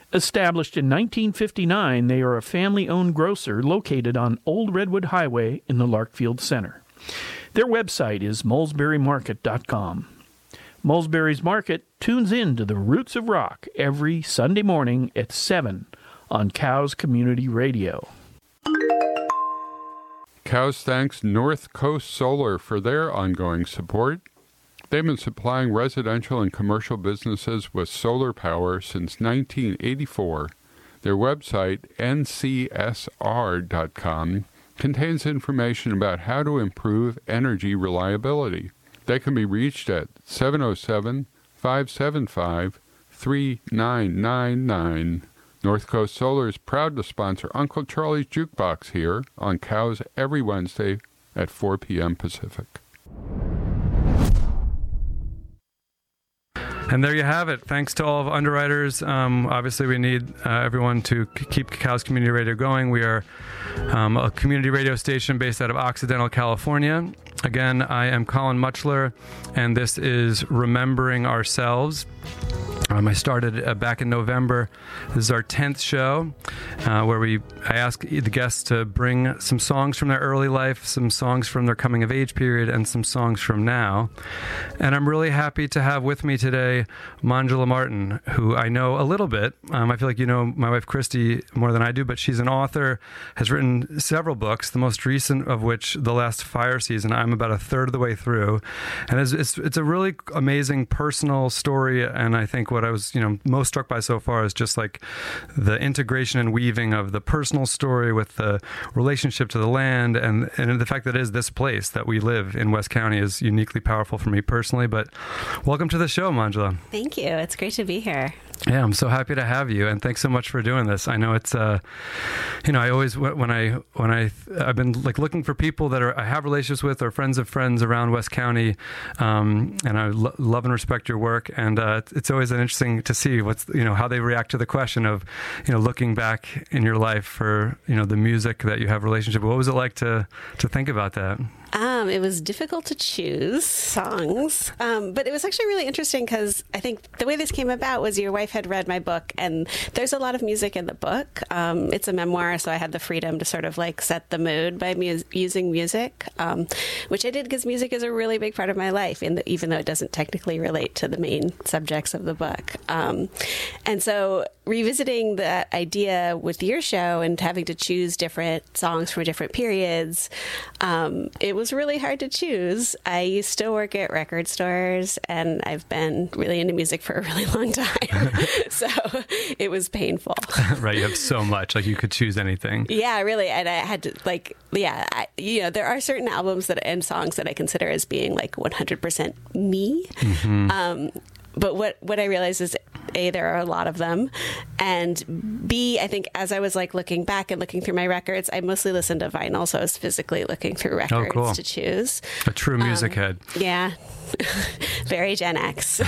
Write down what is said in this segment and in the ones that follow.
Established in 1959, they are a family-owned grocer located on Old Redwood Highway in the Larkfield Center. Their website is mulesburymarket.com. Mulesbury's Market tunes in to the Roots of Rock every Sunday morning at 7 on Cows Community Radio. Cows thanks North Coast Solar for their ongoing support. They've been supplying residential and commercial businesses with solar power since 1984. Their website, ncsr.com, contains information about how to improve energy reliability. They can be reached at 707-575-3999. North Coast Solar is proud to sponsor Uncle Charlie's Jukebox here on Cows every Wednesday at 4 p.m. Pacific. And there you have it. Thanks to all of Underwriters. Obviously, we need everyone to keep Cows Community Radio going. We are a community radio station based out of Occidental, California. Again, I am Colin Muchler, and this is Remembering Ourselves. I started back in November. This is our 10th show, where I ask the guests to bring some songs from their early life, some songs from their coming of age period, and some songs from now. And I'm really happy to have with me today Manjula Martin, who I know a little bit. I feel like you know my wife Christy more than I do, but she's an author, has written several books, the most recent of which, The Last Fire Season. I'm about a third of the way through. And it's a really amazing personal story, and I think what I was, most struck by so far is just like the integration and weaving of the personal story with the relationship to the land, and the fact that it is this place that we live in West County is uniquely powerful for me personally. But welcome to the show, Manjula. Thank you. It's great to be here. Yeah, I'm so happy to have you, and thanks so much for doing this. I know it's, I always I've been like looking for people that I have relationships with or friends of friends around West County, and I love and respect your work, and it's always interesting to see how they react to the question of, looking back in your life for the music that you have relationship with. What was it like to think about that? It was difficult to choose songs, but it was actually really interesting because I think the way this came about was your wife had read my book, and there's a lot of music in the book. It's a memoir, so I had the freedom to sort of like set the mood by using music, which I did because music is a really big part of my life, even though it doesn't technically relate to the main subjects of the book. And so revisiting that idea with your show and having to choose different songs from different periods, it was really hard to choose. I used to work at record stores, and I've been really into music for a really long time. So it was painful. Right. You have so much, like you could choose anything. Yeah, really. And I had to there are certain albums and songs that I consider as being like 100% me. Mm-hmm. But what I realized is, A, there are a lot of them, and B, I think as I was like looking back and looking through my records, I mostly listened to vinyl, so I was physically looking through records to choose. A true music head. Yeah. Very Gen X.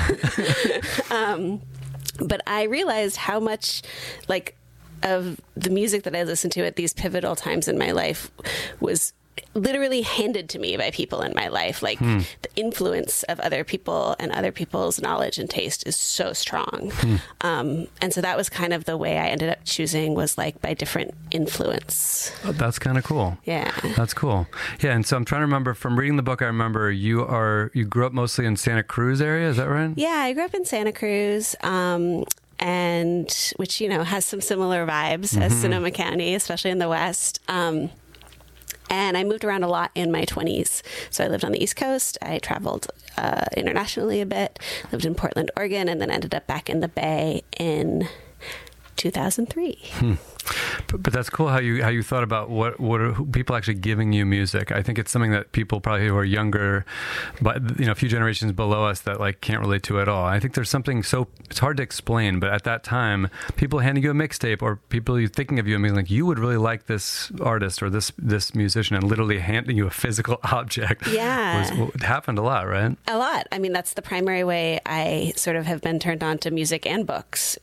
But I realized how much of the music that I listened to at these pivotal times in my life was literally handed to me by people in my life. The influence of other people and other people's knowledge and taste is so strong. And so that was kind of the way I ended up choosing, was like by different influence. Oh, that's kind of cool. Yeah. That's cool. Yeah. And so I'm trying to remember from reading the book, I remember you grew up mostly in Santa Cruz area. Is that right? Yeah, I grew up in Santa Cruz. And which, has some similar vibes as Sonoma County, especially in the West. And I moved around a lot in my 20s. So I lived on the East Coast. I traveled internationally a bit, lived in Portland, Oregon, and then ended up back in the Bay in 2003. But that's cool how you thought about what are people actually giving you music. I think it's something that people probably who are younger, but a few generations below us that like can't relate to at all. I think there's something it's hard to explain, but at that time, people handing you a mixtape or people thinking of you and being like, you would really like this artist or this musician, and literally handing you a physical object. Yeah, it happened a lot, right? A lot. I mean, that's the primary way I sort of have been turned on to music and books.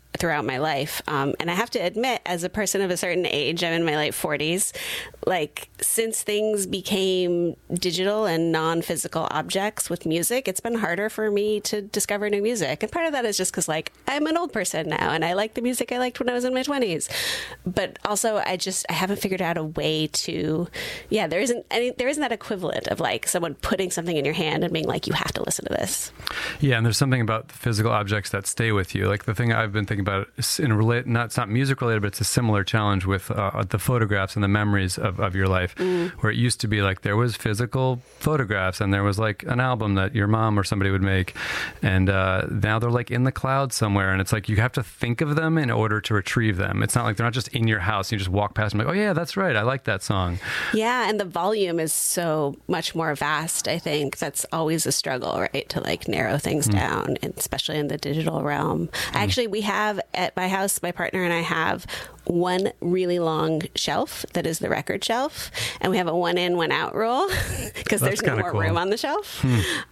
throughout my life. And I have to admit, as a person of a certain age, I'm in my late 40s, like since things became digital and non-physical objects with music, it's been harder for me to discover new music. And part of that is just because like I'm an old person now and I like the music I liked when I was in my 20s. But also I haven't figured out a way to, there isn't that equivalent of like someone putting something in your hand and being like, you have to listen to this. Yeah, and there's something about the physical objects that stay with you. Like the thing I've been thinking about is it's not music related, but it's a similar challenge with the photographs and the memories of your life, where it used to be like there was physical photographs and there was like an album that your mom or somebody would make, and now they're like in the cloud somewhere, and it's like you have to think of them in order to retrieve them. It's not like they're not just in your house. You just walk past them like, oh yeah, that's right, I like that song. Yeah, and the volume is so much more vast. I think that's always a struggle, right, to like narrow things down, and especially in the digital realm. Actually, we have at my house, my partner and I have one really long shelf that is the record shelf, and we have a 1 in, 1 out rule because there's no more room on the shelf.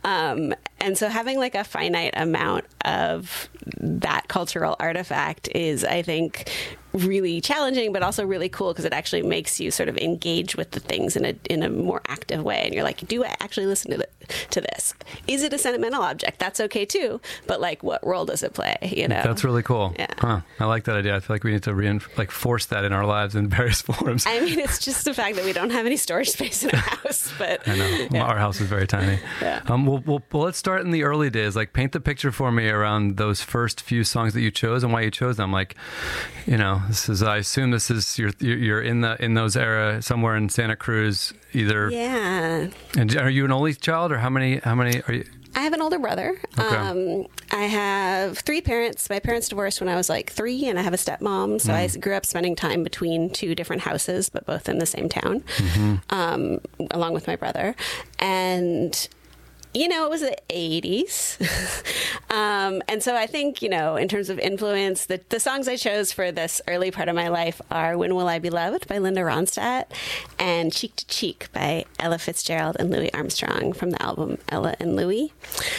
And so having like a finite amount of that cultural artifact is, I think, really challenging, but also really cool because it actually makes you sort of engage with the things in a more active way. And you're like, do I actually listen to this? Is it a sentimental object? That's okay too. But like, what role does it play? You know, that's really cool. Yeah. Huh. I like that idea. I feel like we need to force that in our lives in various forms. I mean, it's just the fact that we don't have any storage space in our house. But I know. Yeah. Our house is very tiny. Yeah. Well, let's start in the early days. Like, paint the picture for me around those first few songs that you chose and why you chose them. Like, you know, I assume this is you're in those era somewhere in Santa Cruz, either. Yeah. And are you an only child, or how many are you? I have an older brother. Okay. I have 3 parents. My parents divorced when I was like 3, and I have a stepmom. So I grew up spending time between 2 different houses, but both in the same town, along with my brother. And you know, it was the 80s. And so I think, you know, in terms of influence, the songs I chose for this early part of my life are When Will I Be Loved by Linda Ronstadt and Cheek to Cheek by Ella Fitzgerald and Louis Armstrong from the album Ella and Louis.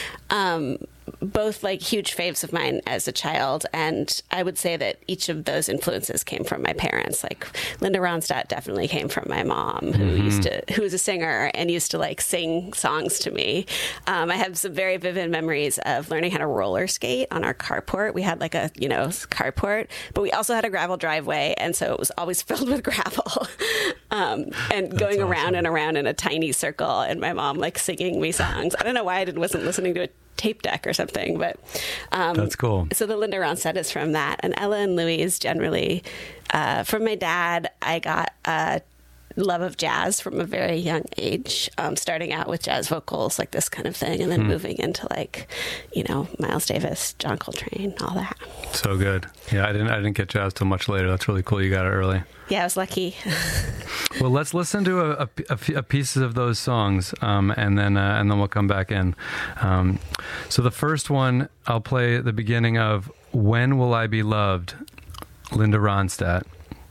Both like huge faves of mine as a child, and I would say that each of those influences came from my parents. Like Linda Ronstadt definitely came from my mom, who was a singer and used to like sing songs to me. I have some very vivid memories of learning how to roller skate on our carport. We had like a carport, but we also had a gravel driveway, and so it was always filled with gravel. And going around and around in a tiny circle, and my mom like singing me songs. I don't know why I wasn't listening to it tape deck or something, but that's cool. So the Linda Ronstadt is from that, and Ella and Louis is generally from my dad. I got a love of jazz from a very young age, starting out with jazz vocals, like this kind of thing, and then moving into like, you know, Miles Davis, John Coltrane, all that. So good. Yeah, I didn't get jazz till much later. That's really cool. You got it early. Yeah, I was lucky. Well, let's listen to a pieces of those songs, and then we'll come back in. So the first one, I'll play the beginning of When Will I Be Loved, Linda Ronstadt.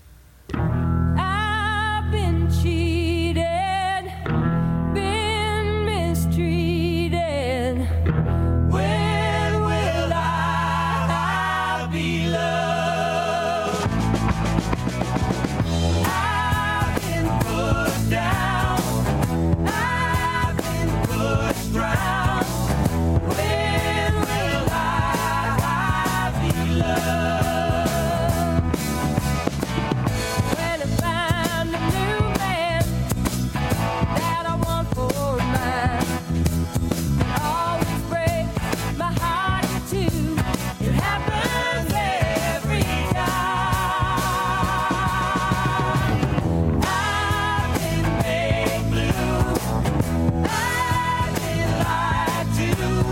I've been cheated, been mistreated. When will I be loved? I've been put down, I've been pushed round. When will I be loved? When I find a new man that I want for mine, it always breaks my heart in two. It happens every time. I've been made blue, I've been lied to.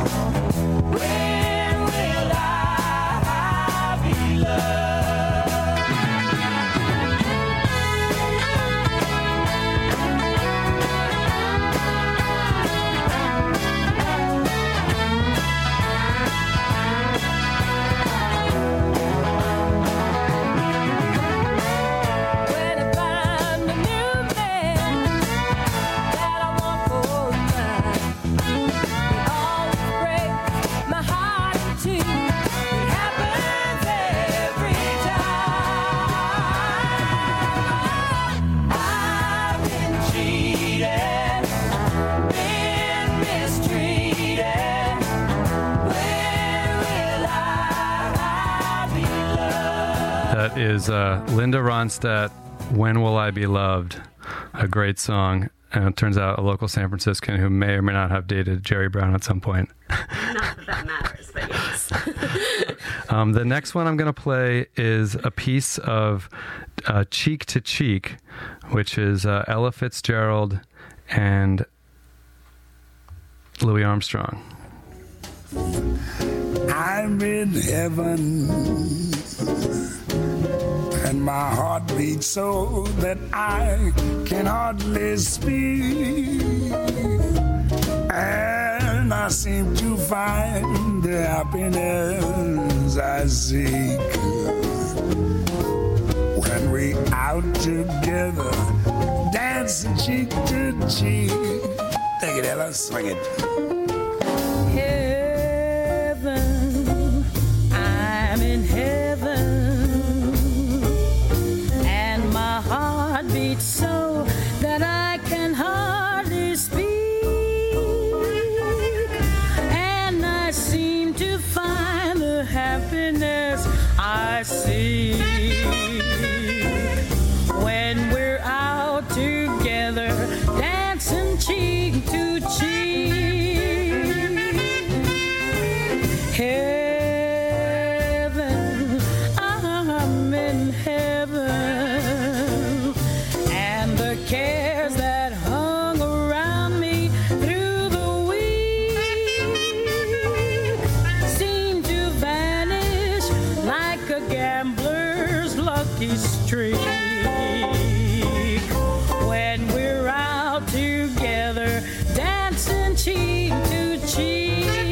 When will I be loved? When I find a new man that I want for mine, it always breaks my heart in two. It happens That is Linda Ronstadt, When Will I Be Loved? A great song. And it turns out a local San Franciscan who may or may not have dated Jerry Brown at some point. Not that that matters, but yes. The next one I'm going to play is a piece of Cheek to Cheek, which is Ella Fitzgerald and Louis Armstrong. I'm in heaven, and my heart beats so that I can hardly speak, and I seem to find the happiness I seek when we out together, dancing cheek to cheek. Take it, Ella, swing it. Heaven, I'm in heaven, and my heart beats so that I can hardly speak, and I seem to find the happiness I seek when we're out together, dancing cheek to cheek. Heaven, I'm in heaven, and the cares that hung around me through the week seem to vanish like a gambler's lucky streak when we're out together, dancing cheek to cheek.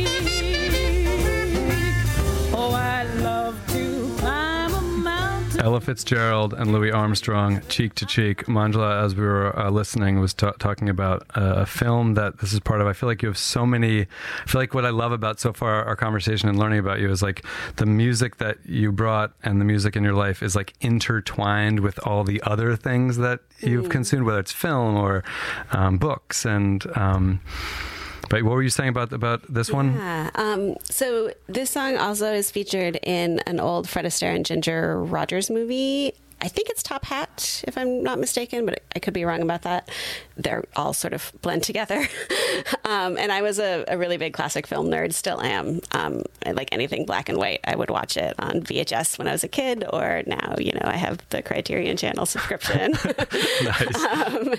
Oh, I love to climb a mountain. Ella Fitzgerald and Louis Armstrong, Cheek to Cheek. Manjula, as we were listening, was talking about a film that this is part of. I feel like you have so many. I feel like what I love about so far our conversation and learning about you is like the music that you brought and the music in your life is like intertwined with all the other things that you've consumed, whether it's film or books and. But what were you saying about this one? Yeah. So this song also is featured in an old Fred Astaire and Ginger Rogers movie. I think it's Top Hat, if I'm not mistaken, but I could be wrong about that. They're all sort of blend together. And I was a really big classic film nerd, still am. Like anything black and white, I would watch it on VHS when I was a kid, or now, I have the Criterion Channel subscription. Nice.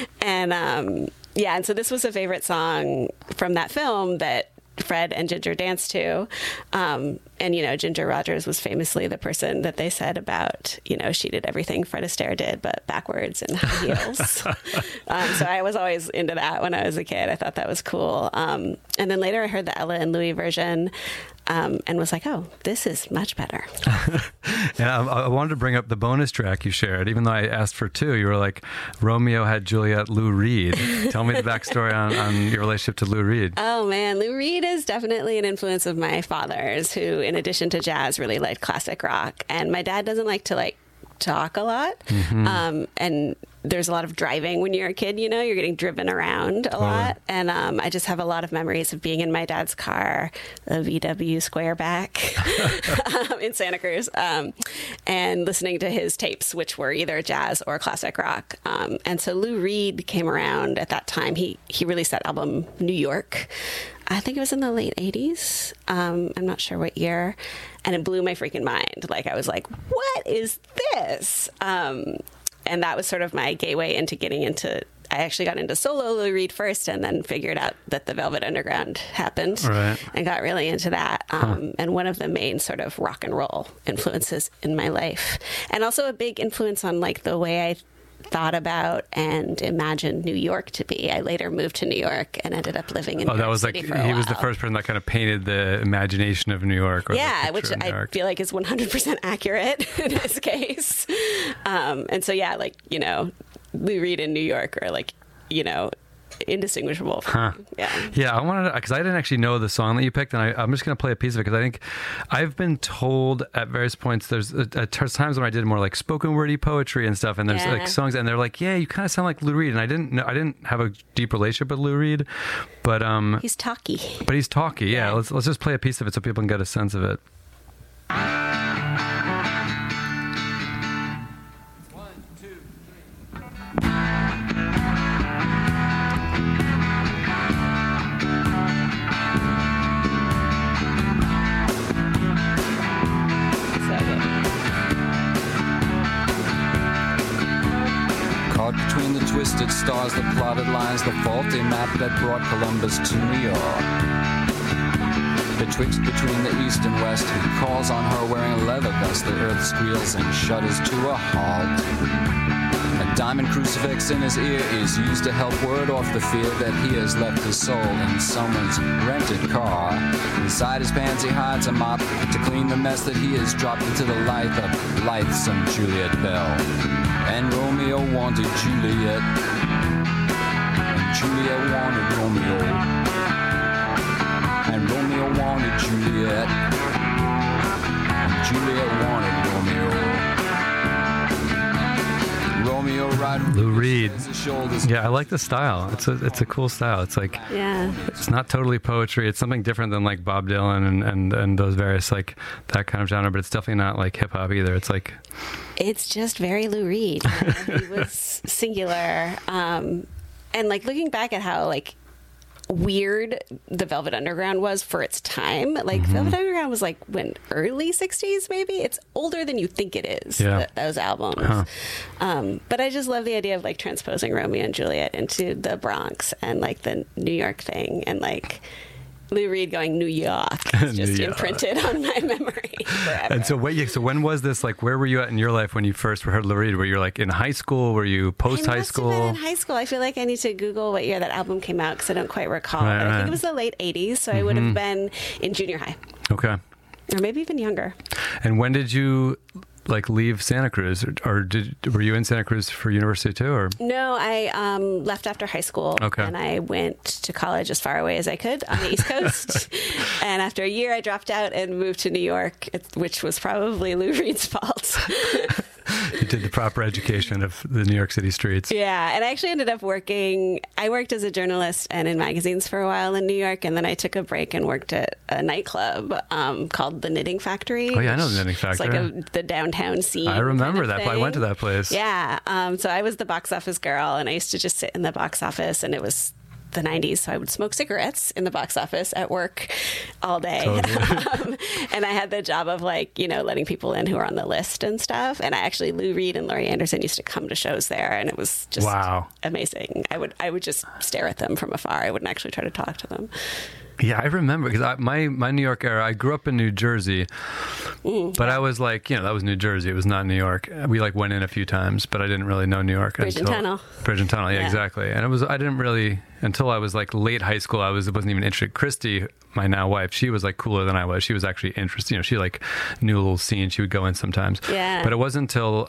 And so this was a favorite song from that film that Fred and Ginger danced to. And Ginger Rogers was famously the person that they said about, she did everything Fred Astaire did, but backwards in high heels. So I was always into that when I was a kid. I thought that was cool. And then later I heard the Ella and Louis version. And was like, oh, this is much better. Yeah, I wanted to bring up the bonus track you shared. Even though I asked for two, you were like, Romeo had Juliet, Lou Reed. Tell me the backstory on your relationship to Lou Reed. Oh, man. Lou Reed is definitely an influence of my father's, who, in addition to jazz, really liked classic rock. And my dad doesn't like to, talk a lot. Mm-hmm. And there's a lot of driving when you're a kid, you're getting driven around a lot. And I just have a lot of memories of being in my dad's car, a VW Squareback in Santa Cruz, and listening to his tapes, which were either jazz or classic rock. And so Lou Reed came around at that time. He released that album, New York. I think it was in the late 80s. I'm not sure what year. And it blew my freaking mind. I was like, what is this? And that was sort of my gateway into getting into, I actually got into solo Lou Reed first, and then figured out that the Velvet Underground happened, right, and got really into that. And one of the main sort of rock and roll influences in my life. And also a big influence on the way I thought about and imagined New York to be. I later moved to New York and ended up living in New York City for a while. He was the first person that kind of painted the imagination of New York. Or which I feel like is 100% accurate in this case. And so, Lou Reed and New York are indistinguishable from me. Yeah, I wanted to, because I didn't actually know the song that you picked, and I'm just going to play a piece of it, because I think I've been told at various points, there's at times when I did more spoken wordy poetry and stuff, and there's songs, and they're like, yeah, you kind of sound like Lou Reed, and I didn't have a deep relationship with Lou Reed, but he's talky. But he's talky, Let's just play a piece of it so people can get a sense of it. between the twisted stars, the plotted lines, the faulty map that brought Columbus to New York. Betwixt between the east and west, he calls on her wearing a leather vest. The earth squeals and shudders to a halt. A diamond crucifix in his ear is used to help ward off the fear that he has left his soul in someone's rented car. Inside his pants he hides a mop to clean the mess that he has dropped into the life of lithesome Juliet Bell. And Romeo wanted Juliet, and Juliet wanted Romeo. And Romeo wanted Juliet, and Juliet wanted Romeo. Romeo right. Lou Reed. Yeah, I like the style. It's a cool style. It's like, Yeah. it's not totally poetry. It's something different than like Bob Dylan and those various like that kind of genre, but it's definitely not like hip hop either. It's like, It's just very Lou Reed. He was singular. And like looking back at how like weird the Velvet Underground was for its time. Like Velvet Underground was like when early 60s maybe. It's older than you think it is. Yeah. Those albums. But I just love the idea of like transposing Romeo and Juliet into the Bronx and like the New York thing, and like Lou Reed going New York is just New York. imprinted on my memory forever. and so when was this, like, where were you at in your life when you first heard Lou Reed? Were you like in high school? Were you post high I must have been school? in high school. I feel like I need to Google what year that album came out because I don't quite recall. Right, but I right. think it was the late 80s, so I would have been in junior high. Okay. Or maybe even younger. And when did you like leave Santa Cruz, or were you in Santa Cruz for university too, or? No, I left after high school. Okay. And I went to college as far away as I could on the East Coast. And after a year, I dropped out and moved to New York, which was probably Lou Reed's fault. You did the proper education of the New York City streets. Yeah, and I actually ended up I worked as a journalist and in magazines for a while in New York, and then I took a break and worked at a nightclub called The Knitting Factory. Oh, yeah, I know The Knitting Factory. It's like the downtown scene. I remember kind of that. I went to thing. that place. Yeah, so I was the box office girl, and I used to just sit in the box office, and it was the 90s, so I would smoke cigarettes in the box office at work all day. Totally. And I had the job of like, letting people in who were on the list and stuff. And I actually, Lou Reed and Laurie Anderson used to come to shows there, and it was just Wow. amazing. I would just stare at them from afar. I wouldn't actually try to talk to them. Yeah, I remember because my New York era, I grew up in New Jersey, but I was like, that was New Jersey. It was not New York. We like went in a few times, but I didn't really know New York. Bridge and Tunnel. Bridge and Tunnel, yeah, Yeah. exactly. And I didn't really, until I was like late high school, I wasn't even interested. Christy, my now wife, she was like cooler than I was. She was actually interested. She like knew a little scene. She would go in sometimes. Yeah. But it wasn't until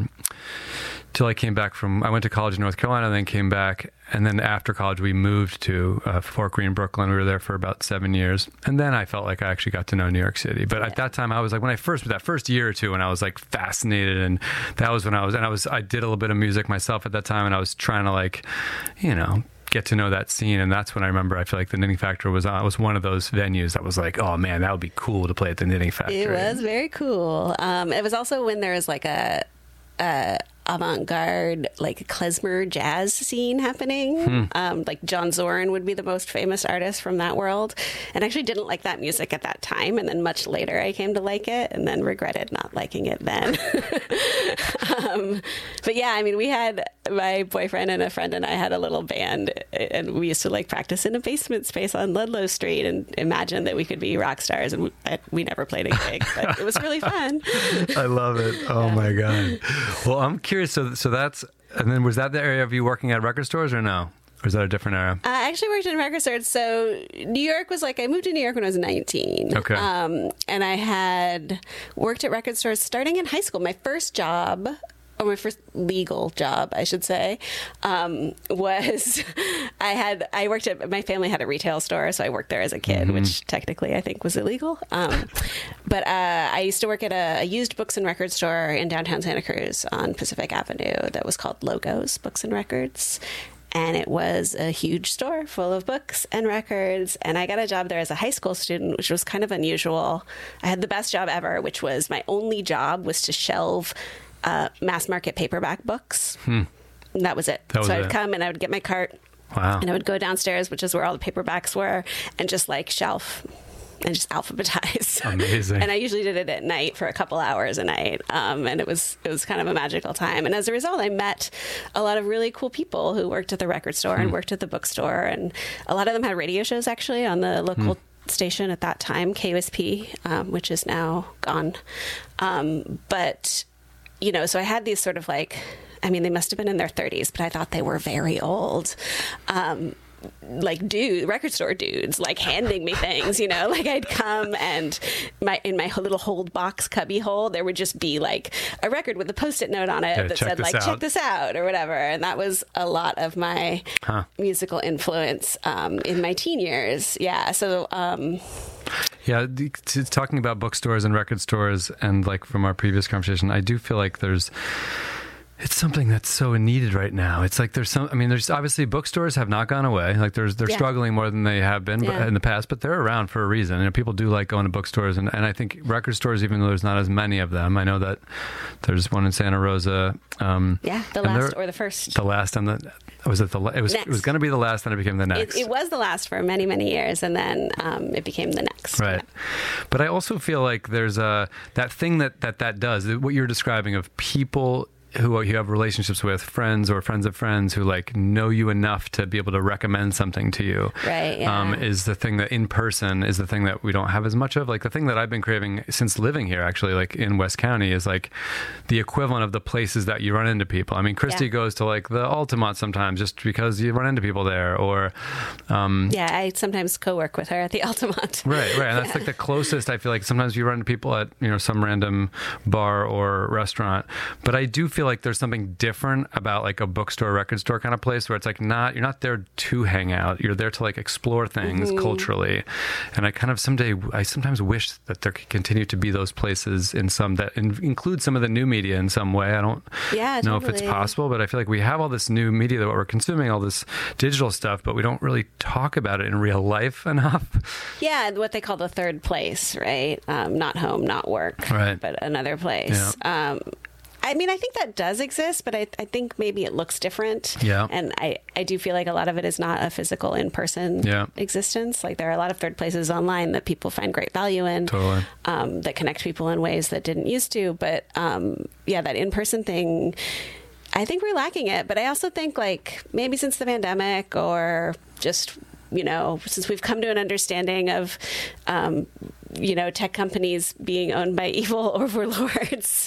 I came back I went to college in North Carolina, then came back. And then after college, we moved to Fort Greene, Brooklyn. We were there for about 7 years. And then I felt like I actually got to know New York City. But at that time, I was like, that first year or two, when I was like fascinated, and that was when I did a little bit of music myself at that time, and I was trying to like, get to know that scene. And that's when I remember, I feel like the Knitting Factory was one of those venues that was like, oh man, that would be cool to play at the Knitting Factory. It was very cool. It was also when there was like a avant-garde, like klezmer jazz scene happening. Like John Zorn would be the most famous artist from that world, and I actually didn't like that music at that time, and then much later I came to like it, and then regretted not liking it then. But yeah, I mean, we had my boyfriend and a friend and I had a little band, and we used to like practice in a basement space on Ludlow Street and imagine that we could be rock stars, and we never played a gig, but it was really fun. I love it. Oh my God. Well, I'm curious. So that's, and then was that the area of you working at record stores or no? Or is that a different era? I actually worked in record stores. So New York was like, I moved to New York when I was 19. Okay. And I had worked at record stores starting in high school. My first job, or my first legal job, I should say, was my family had a retail store, so I worked there as a kid, which technically I think was illegal. But I used to work at a used books and record store in downtown Santa Cruz on Pacific Avenue that was called Logos Books and Records. And it was a huge store full of books and records. And I got a job there as a high school student, which was kind of unusual. I had the best job ever, which was my only job was to shelve mass market paperback books. And that was it. So I'd come and I would get my cart. Wow. And I would go downstairs, which is where all the paperbacks were, and just like shelf and just alphabetize. Amazing. And I usually did it at night for a couple hours a night, and it was kind of a magical time. And as a result, I met a lot of really cool people who worked at the record store and worked at the bookstore, and a lot of them had radio shows actually on the local station at that time, KUSP, which is now gone. But so I had these sort of like, I mean, they must have been in their 30s, but I thought they were very old. Like record store dudes, like handing me things, like I'd come and in my little hold box cubby hole, there would just be like a record with a Post-it note on it that said like, check this out or whatever. And that was a lot of my musical influence in my teen years. Yeah. So, talking about bookstores and record stores and like from our previous conversation, I do feel like it's something that's so needed right now. It's like there's obviously bookstores have not gone away. Like they're struggling more than they have been in the past, but they're around for a reason. People do like going to bookstores, and I think record stores, even though there's not as many of them, I know that there's one in Santa Rosa. The last or the first. The last and it was going to be the last, and it became the next. It was the last for many, many years, and then it became the next. Right. Yeah. But I also feel like there's that thing that does, what you're describing of people who you have relationships with, friends or friends of friends who like know you enough to be able to recommend something to you, right? Yeah. Is the thing that in person is the thing that we don't have as much of. Like the thing that I've been craving since living here, actually, like in West County, is like the equivalent of the places that you run into people. I mean, Christy goes to like the Altamont sometimes just because you run into people there, or I sometimes co-work with her at the Altamont. Right, and that's like the closest. I feel like sometimes you run into people at some random bar or restaurant, but I do feel like there's something different about like a bookstore, record store kind of place where it's like you're not there to hang out. You're there to like explore things culturally. And I sometimes wish that there could continue to be those places in some that include some of the new media in some way. I don't know if it's possible, but I feel like we have all this new media that we're consuming, all this digital stuff, but we don't really talk about it in real life enough. Yeah, what they call the third place, right? Not home, not work, right, but another place. Yeah. I mean, I think that does exist, but I think maybe it looks different. Yeah. And I do feel like a lot of it is not a physical in-person existence. Like there are a lot of third places online that people find great value in, totally. That connect people in ways that didn't used to. But that in-person thing, I think we're lacking it. But I also think like maybe since the pandemic or just, since we've come to an understanding of, tech companies being owned by evil overlords,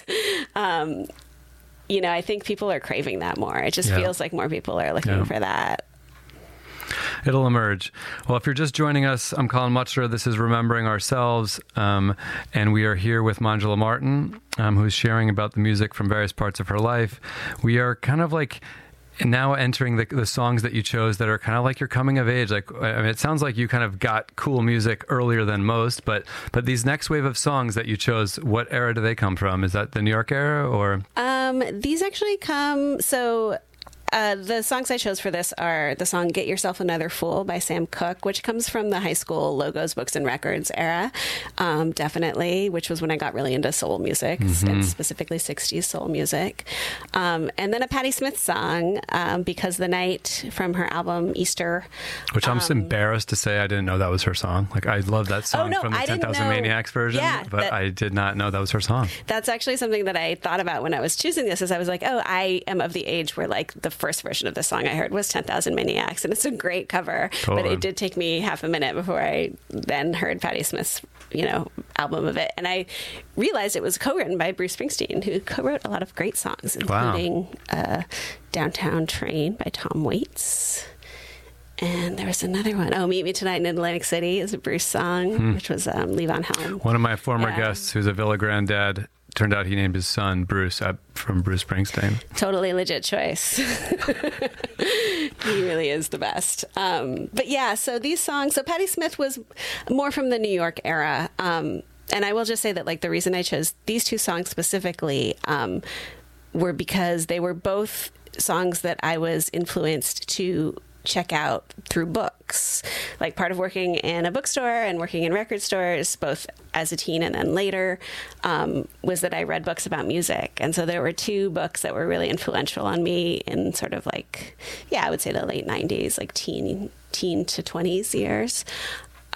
I think people are craving that more. It just feels like more people are looking for that. It'll emerge. Well, if you're just joining us, I'm Colin Mutchler. This is Remembering Ourselves, and we are here with Manjula Martin, who's sharing about the music from various parts of her life. We are kind of like now entering the songs that you chose that are kind of like your coming of age. Like, I mean, it sounds like you kind of got cool music earlier than most, but these next wave of songs that you chose, what era do they come from? Is that the New York era or? These actually come, the songs I chose for this are the song Get Yourself Another Fool by Sam Cooke, which comes from the high school Logos, Books, and Records era, definitely, which was when I got really into soul music, and specifically 60s soul music. And then a Patti Smith song, Because the Night, from her album Easter. Which I'm embarrassed to say I didn't know that was her song. Like, I love that song from the 10,000 Maniacs version, but I did not know that was her song. That's actually something that I thought about when I was choosing this, is I was like, I am of the age where like the first version of the song I heard was 10,000 Maniacs, and it's a great cover. Totally. But it did take me half a minute before I then heard Patti Smith's album of it, and I realized it was co-written by Bruce Springsteen, who co-wrote a lot of great songs, including Downtown Train by Tom Waits. And there was another one. Meet Me Tonight in Atlantic City is a Bruce song, which was Levon Helm. One of my former guests, who's a Villa Granddad, turned out he named his son Bruce from Bruce Springsteen. Totally legit choice. He really is the best. But yeah, so these songs, so Patti Smith was more from the New York era. And I will just say that like the reason I chose these two songs specifically were because they were both songs that I was influenced to check out through books. Like part of working in a bookstore and working in record stores, both as a teen and then later, was that I read books about music. And so there were two books that were really influential on me in sort of like, I would say the late 90s, like teen to 20s years.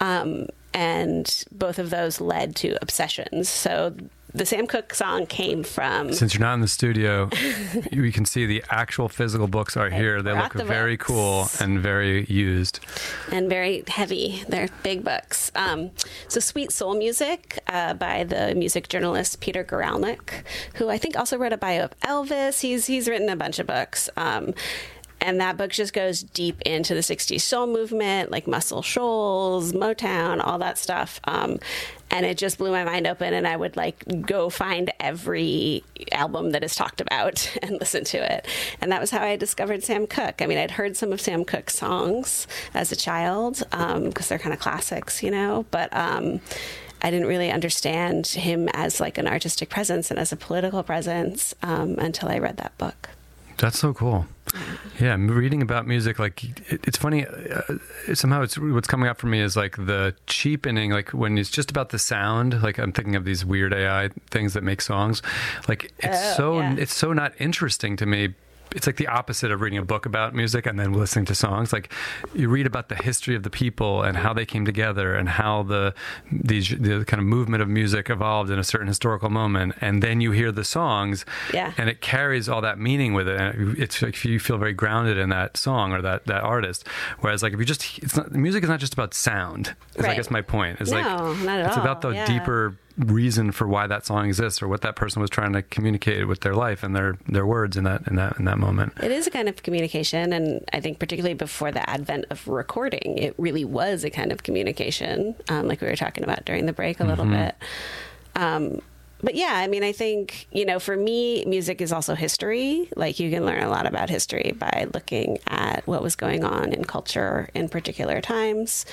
And both of those led to Obsessions. So the Sam Cooke song came from... Since you're not in the studio, we can see the actual physical books are here. They look very cool and very used. And very heavy. They're big books. So Sweet Soul Music by the music journalist Peter Guralnick, who I think also wrote a bio of Elvis. He's written a bunch of books. And that book just goes deep into the 60s soul movement, like Muscle Shoals, Motown, all that stuff. And it just blew my mind open, and I would like go find every album that is talked about and listen to it. And that was how I discovered Sam Cooke. I mean, I'd heard some of Sam Cooke's songs as a child because they're kind of classics, you know, but I didn't really understand him as like an artistic presence and as a political presence until I read that book. That's so cool. Yeah, reading about music, like it's funny. Somehow, it's what's coming up for me is like the cheapening. Like when it's just about the sound. Like I'm thinking of these weird AI things that make songs. Like it's so not interesting to me. It's like the opposite of reading a book about music and then listening to songs. Like you read about the history of the people and how they came together and how the kind of movement of music evolved in a certain historical moment. And then you hear the songs and it carries all that meaning with it. And it's like you feel very grounded in that song or that artist. Whereas like if you just, music is not just about sound. Is I guess my point. It's not at it's all. about the deeper reason for why that song exists or what that person was trying to communicate with their life and their words in that moment. It is a kind of communication, and I think particularly before the advent of recording, it really was a kind of communication, like we were talking about during the break a little bit. But yeah, I mean, I think, you know, for me, music is also history. Like you can learn a lot about history by looking at what was going on in culture in particular times.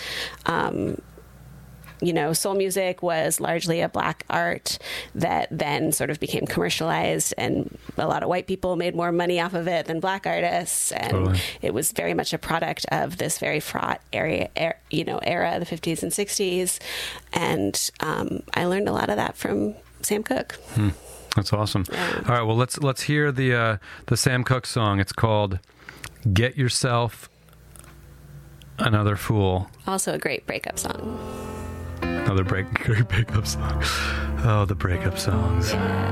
You know, soul music was largely a black art that then sort of became commercialized, and a lot of white people made more money off of it than black artists. And it was very much a product of this very fraught era, the 50s and 60s. And I learned a lot of that from Sam Cooke. That's awesome. Yeah. All right, well, let's hear the Sam Cooke song. It's called "Get Yourself Another Fool." Also a great breakup song. Another great breakup song. Oh, the breakup songs.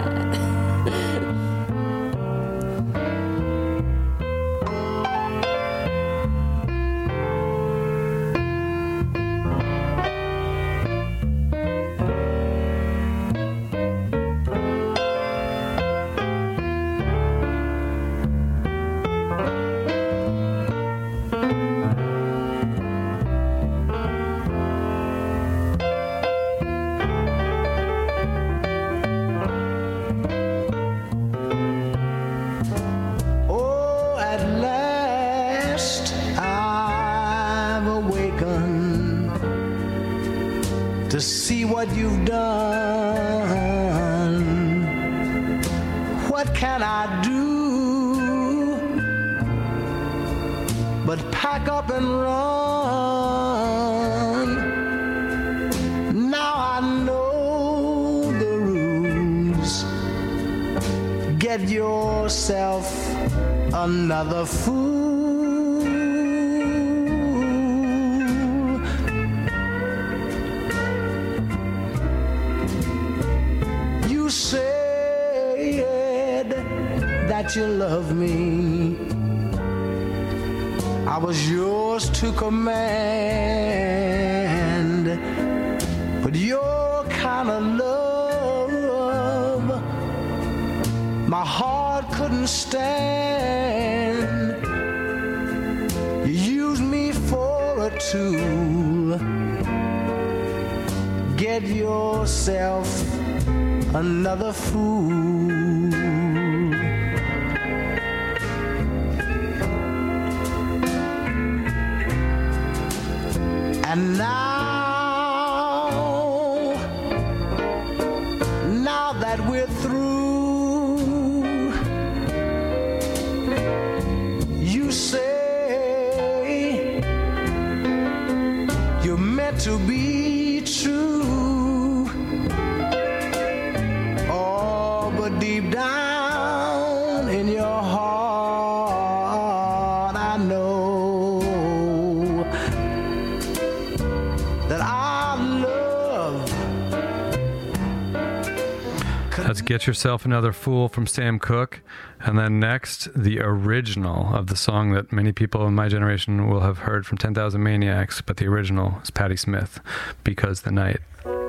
To see what you've done. What can I do but pack up and run? Now I know the rules. Get yourself another fool. You said that you love me. I was yours to command, but your kind of love my heart couldn't stand. You used me for a tool. Get yourself another fool. And now that we're through, you say you're meant to be true. Oh, but deep down in your heart, I know that was Get Yourself Another Fool from Sam Cooke. And then next, the original of the song that many people in my generation will have heard from 10,000 Maniacs, but the original is Patti Smith, Because the Night.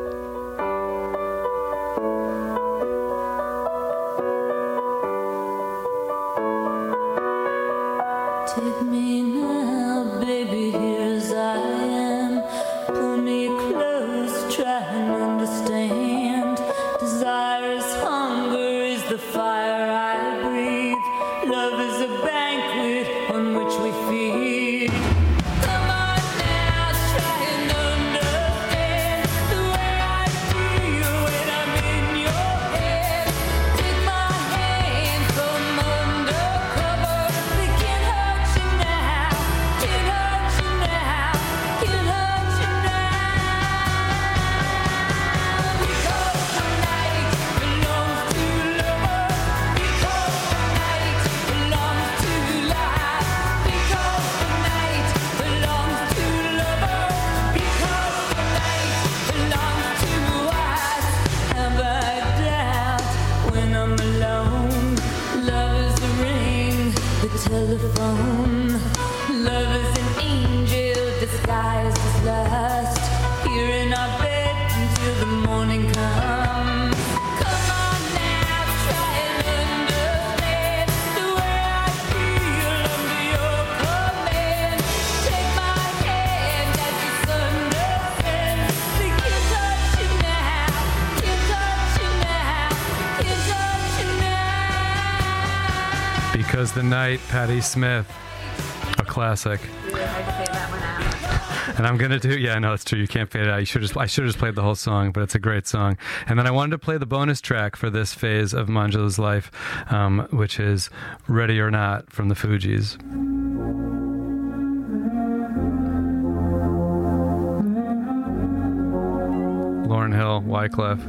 Take me now, baby, here as I am. Pull me close, try and understand. Desire is hunger, is the fire I breathe. Love is a banquet on which we feed. Come on now, try and understand the way I feel when I'm in your head. Take my hand from undercover. They can't hurt you now, can't hurt you now, can't hurt you now. Because the night belongs to lovers. Because the night belongs to life. Because the night belongs to lovers. Because the night belongs to us. Have I doubt when I'm alone? Love is the ring, the telephone. Love is an angel disguised as lust. Here in our bed until the morning comes. Come on now, try and understand the way I feel under your command. Take my hand as the sun descends. They can't touch you now, can't touch you now, can't touch you now. Because the Night, Patti Smith, a classic. And I'm gonna do, yeah, no, it's true. You can't fade it out. I should have just played the whole song, but it's a great song. And then I wanted to play the bonus track for this phase of Manjula's life, which is "Ready or Not" from the Fugees. Lauryn Hill, Wyclef.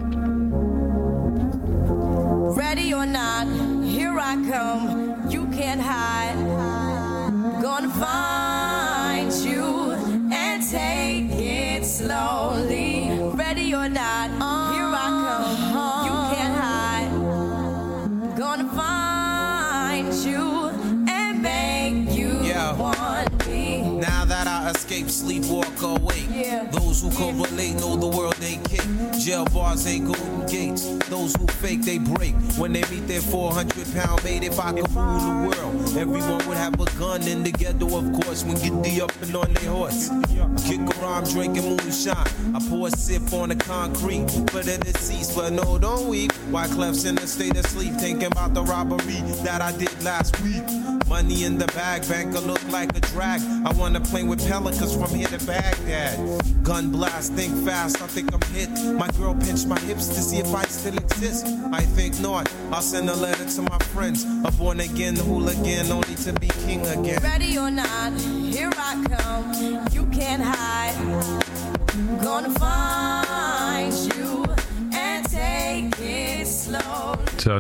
Ready or not, here I come. You can't hide. Gonna find you and take it slowly. Ready or not, here I come. You can't hide. Gonna find you and make you want me. Now that I escape, sleep, walk awake. Those who correlate know the world ain't kick. Jail bars ain't golden gates. Those who fake, they break. When they meet their 400-pound mate, if I could rule the world, everyone would have a gun in the ghetto, of course, when get the up and on their horse. Kick around drinking moonshine. I pour a sip on the concrete for the deceased, but no, don't weep. Wyclef's in a state of sleep, thinking about the robbery that I did last week. Money in the bag, banker look like a drag. I wanna play with pelicans from here to Baghdad. Gun blast, think fast, I think I'm hit. My girl pinched my hips to see if I still exist. I think not. I'll send a letter to my friends. A born again hooligan, only to be king again. Ready or not, here I come. You can't hide. Gonna find you and take it slow. So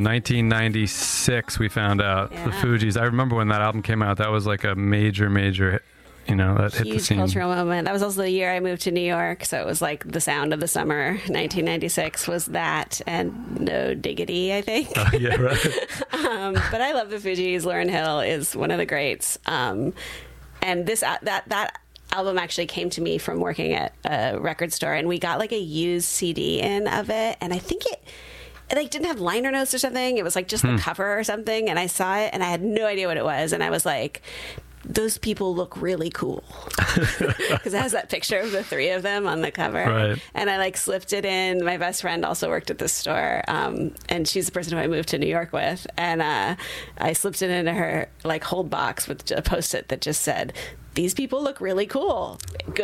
1996, we found out the Fugees. I remember when that album came out. That was like a major, you know, that hit the Huge scene. cultural moment. That was also the year I moved to New York, so it was like the sound of the summer. 1996 was that, and No Diggity, I think. Yeah, right. But I love the Fugees. Lauryn Hill is one of the greats. And this that album actually came to me from working at a record store, and we got like a used CD in of it, and I think it like didn't have liner notes or something. It was like just the cover or something, and I saw it and I had no idea what it was, and I was like, those people look really cool, because it has that picture of the three of them on the cover. Right. And I like slipped it in. My best friend also worked at the store, and she's the person who I moved to New York with, and I slipped it into her like hold box with a Post-it that just said, "These people look really cool. Good? ?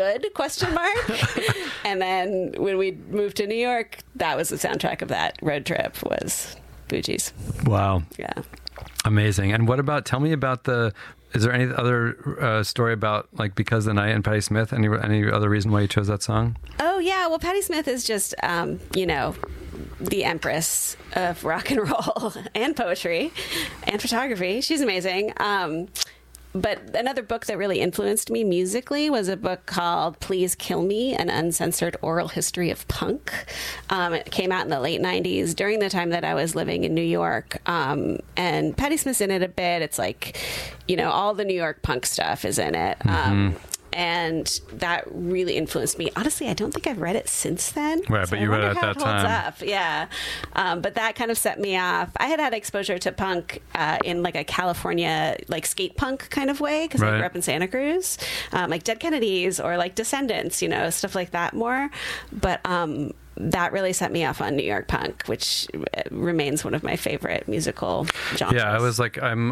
And then when we moved to New York, that was the soundtrack of that road trip, was Fugees. Wow. Yeah. Amazing. And what about, tell me about is there any other story about like Because the Night and Patti Smith? Any other reason why you chose that song? Oh, yeah. Well, Patti Smith is just, you know, the empress of rock and roll and poetry and photography. She's amazing. But another book that really influenced me musically was a book called Please Kill Me, An Uncensored Oral History of Punk. It came out in the late 90s during the time that I was living in New York. And Patti Smith's in it a bit. It's like, all the New York punk stuff is in it. And that really influenced me. Honestly, I don't think I've read it since then. Right, but you read it at that time. Up. Yeah. But that kind of set me off. I had exposure to punk in like a California, like skate punk kind of way, because I grew up in Santa Cruz, like Dead Kennedys or like Descendants, stuff like that more. But that really set me off on New York punk, which remains one of my favorite musical genres. Yeah, I was like, I'm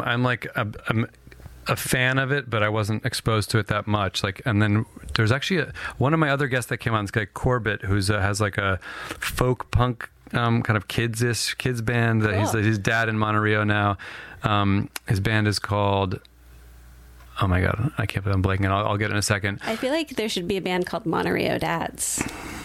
a fan of it, but I wasn't exposed to it that much. And then there's actually one of my other guests that came on, this guy Corbett, who's has like a folk punk kind of kids band. Cool. He's his dad in Monterey now. His band is called, oh my god, I can't believe I'm blanking. I'll get it in a second. I feel like there should be a band called Monterey Dads.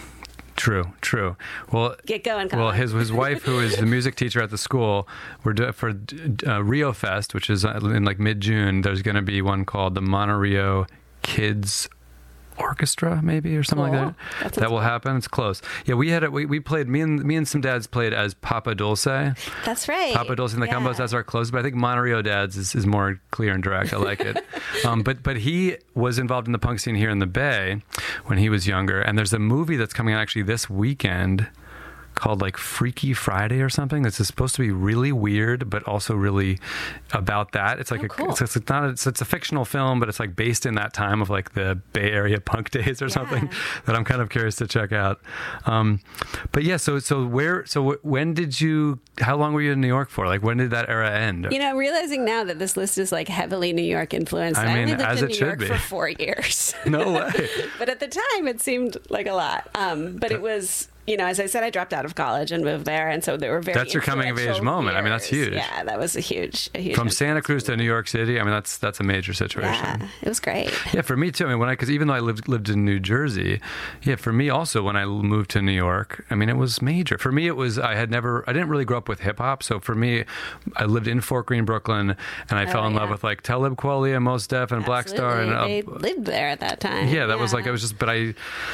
True. Well, get going, Colin. Well, his wife, who is the music teacher at the school, we're doing for Rio Fest, which is in like mid-June. There's going to be one called the Monterey Kids Orchestra, maybe, or something like that. That will happen. It's close. Yeah, we had it. We played. Me and some dads played as Papa Dulce. That's right. Papa Dulce and the Combos. That's our close. But I think Monterey Dads is more clear and direct. I like it. But he was involved in the punk scene here in the Bay when he was younger. And there's a movie that's coming out actually this weekend called like Freaky Friday or something. That's supposed to be really weird, but also really about that. It's like cool. It's a fictional film, but it's like based in that time of like the Bay Area punk days or something that I'm kind of curious to check out. But yeah, so when did you? How long were you in New York for? Like when did that era end? I'm realizing now that this list is like heavily New York influenced. I mean, only lived as in it New should York be. for 4 years. No way. But at the time, it seemed like a lot. But it was. As I said, I dropped out of college and moved there, and so there were very. That's your coming of age moment. Years. I mean, that's huge. Yeah, that was a huge. From Santa Cruz to New York City. I mean, that's a major situation. Yeah, it was great. Yeah, for me too. I mean, because even though I lived in New Jersey, for me also when I moved to New York, I mean, it was major. For me, it was I didn't really grow up with hip hop, so for me, I lived in Fort Greene, Brooklyn, and I fell in love with like Talib Kweli, Mos Def, and Black Star, and they lived there at that time. Yeah, that was like it was just. But I